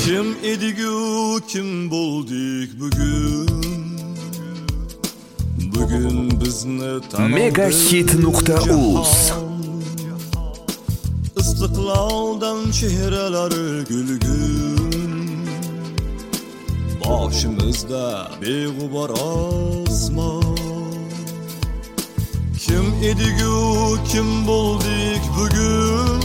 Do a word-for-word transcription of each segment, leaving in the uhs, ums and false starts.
Kim edigu, kim bo'ldik bugun? Bugun bizni megahit nuqta uz istiqloldan chehralar gulgun, boshimizda beg'ubor osmon. Kim edigu, kim bo'ldik bugun?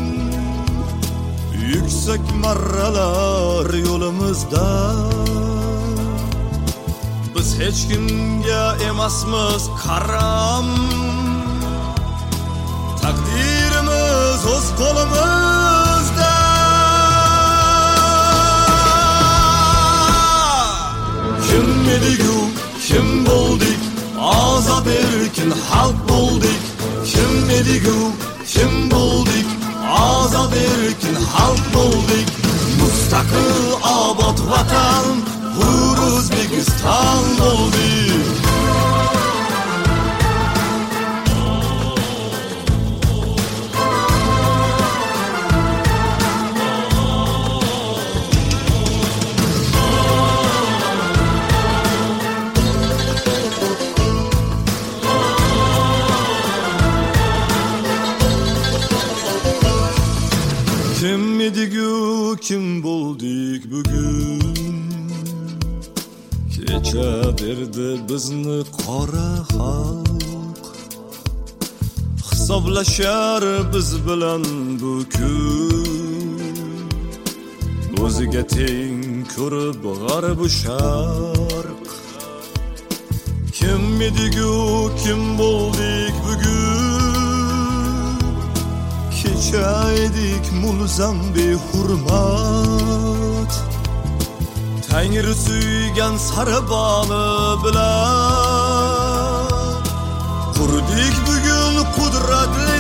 Yuksak marralar yo'limizda, biz hech kimga emasmiz qaram. Taqdirimiz o'z qo'limizda. Kim edigu, kim bo'ldik? Ozod erkin xalq bo'ldik. Kim edigu, kim bo'ldik? Ozod erkin xalq bo'ldik. Mustaqil obod vatan, hur O'zbekiston bo'ldik. Kim edigu, kim bo'ldik bugun? Kecha berdi bizni qora xalq, hisoblashar biz bilan bu kun. O'ziga teng ko'rib g'arb u sharq. Kim edigu, kim bo'ldik bugun? Kecha edik mulzam behurmat, Tangri suygan sariboni bilan qurdik bugun qudratli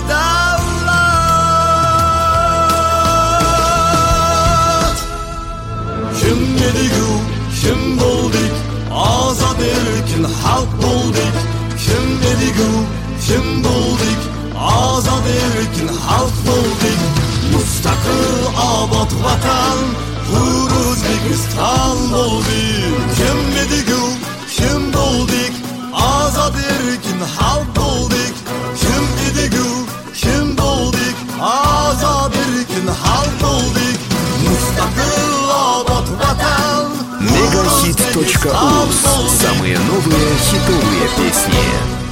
davlat. Kim edigu, kim bo'ldik? Ozod erkin xalq bo'ldik. Kim edigu, kim bo'ldik? Ozod erkin xalq bo'ldik. Mustaqil obod vatan, hur O'zbekiston bo'ldik. Kim edigu, kim bo'ldik? Ozod erkin xalq bo'ldik. Kim edigu, kim bo'ldik? Ozod erkin xalq bo'ldik. Mustaqil obod vatan, megahit точка уз. Самые новые хитовые песни.